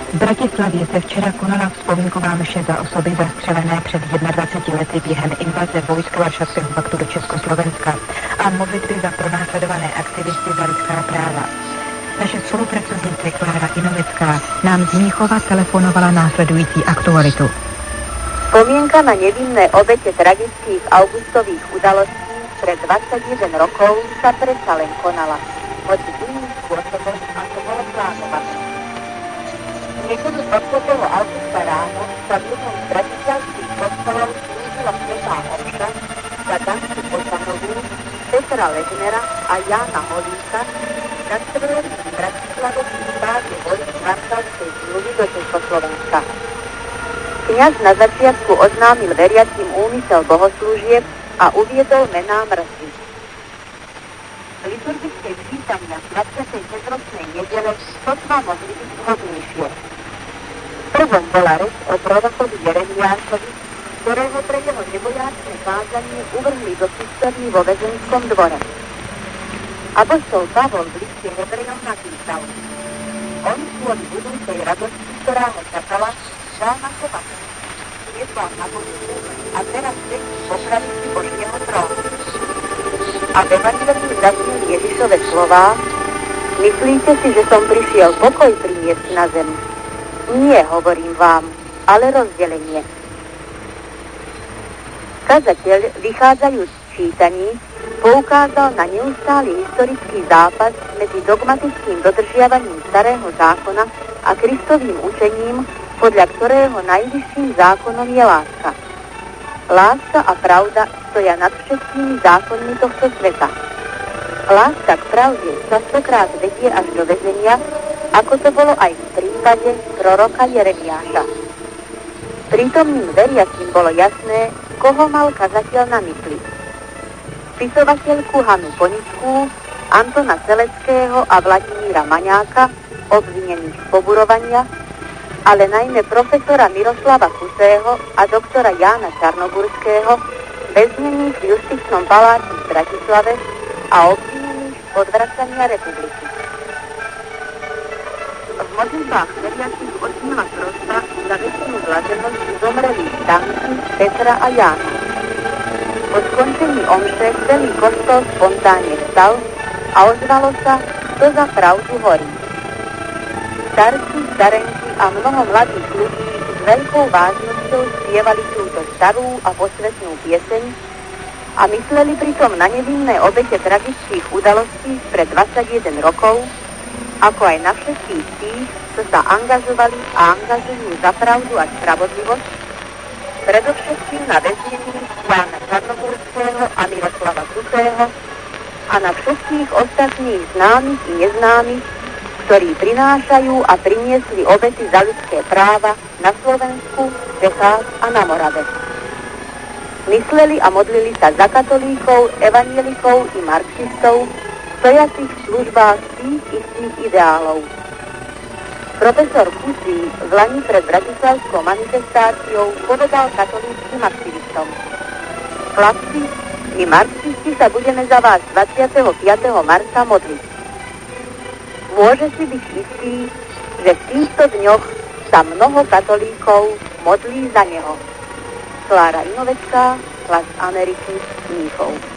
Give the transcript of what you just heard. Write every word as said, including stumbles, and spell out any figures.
V Bratislavě se včera konala vzpomínková mše za osoby zastřelené před dvaceti jedněmi lety během invaze vojsk Varšavského paktu do Československa a modlitby za pronásledované aktivisty za lidská práva. Naše spolupracovnice Klára Inovecká nám z Mníchova telefonovala následující aktualitu. Spomienka na nevinné obete tragických augustových udalostí pred dvadsaťjeden rokov sa predsa len konala, hoci iným spôsobom, ako bolo plánované. Niekoľko dvadsiateho augusta ráno sa v jednom z bratislavských kostolov slúžila svätá omša za Danku Potanovú, Petra Legnera a Jána Holíka, na ktorej v Bratislave prípade vojsk Varšavskej zmluvy do Československa. Kňaz na začiatku oznámil veriacim úmysel bohoslúžieb a uviedol mená mŕtvych. Liturgické čítania dvadsiatej predročnej nedele sotva mohli byť vhodnejšie. Prvom bola reč o prorokovi Jeremiášovi, ktorého pre jeho nebojácne kázanie uvrhli do cisterny vo väzenskom dvore. Apoštol Pavol v liste Hebrejom napísal: On kvôli budúcej radosti, ktorá ho čakala, dal na seba. Jedval na Bohu a teraz sedí po pravici Božieho trónu. A v evanjeliu zazneli Ježišove slová: Myslíte si, že som prišiel pokoj priniesť na zem? Nie, hovorím vám, ale rozdelenie. Kazateľ, vychádzajúc z čítaní, poukázal na neustály historický zápas medzi dogmatickým dodržiavaním starého zákona a Kristovým učením, podľa ktorého najvyšším zákonom je láska. Láska a pravda stoja nad všetkými zákonmi tohto sveta. Láska k pravde častokrát vedie až do väzenia, ako to bolo aj v prípade proroka Jeremiáša. Prítomným veriacim bolo jasné, koho mal kazateľ na mysli. Spisovateľku Hanu Ponickú, Antona Seleckého a Vladimíra Maňáka, obvinených z poburovania, ale najmä profesora Miroslava Kusého a doktora Jána Čarnogurského, väznených v Justičnom paláci v Bratislave a obvinených z podvracania republiky. V modlitbách veriacich odznela prosba za väčšinu blaženosť zomrelých Danky, Petra a Jána. Po skončení omše celý kostol spontánne vstal a ozvalo sa, kto za pravdu horí. Starci, starenky a mnoho mladých ľudí s veľkou vážnosťou spievali túto starú a posvetnú pieseň a mysleli pritom na nevinné obete tragických udalostí pred dvadsaťjeden rokov, ako aj na všetkých tých, čo sa angažovali a angažujú za pravdu a spravodlivosť, predovšetkým na väznených Jána Čarnogurského a Miroslava Kusého a na všetkých ostatných známych i neznámych, ktorí prinášajú a priniesli obety za ľudské práva na Slovensku, Čechách a na Morave. Mysleli a modlili sa za katolíkov, evanjelikov i marxistov, stojacich v službách tých istých ideálov. Profesor Kusí v lani pred bratislavskou manifestáciou povedal katolíckym aktivistom: Chlapci, my marxisti sa budeme za vás dvadsiateho piateho marca modliť. Môže si byť istý, že v týchto dňoch sa mnoho katolíkov modlí za neho. Klára Inovecká, Hlas Ameriky, Mníchov.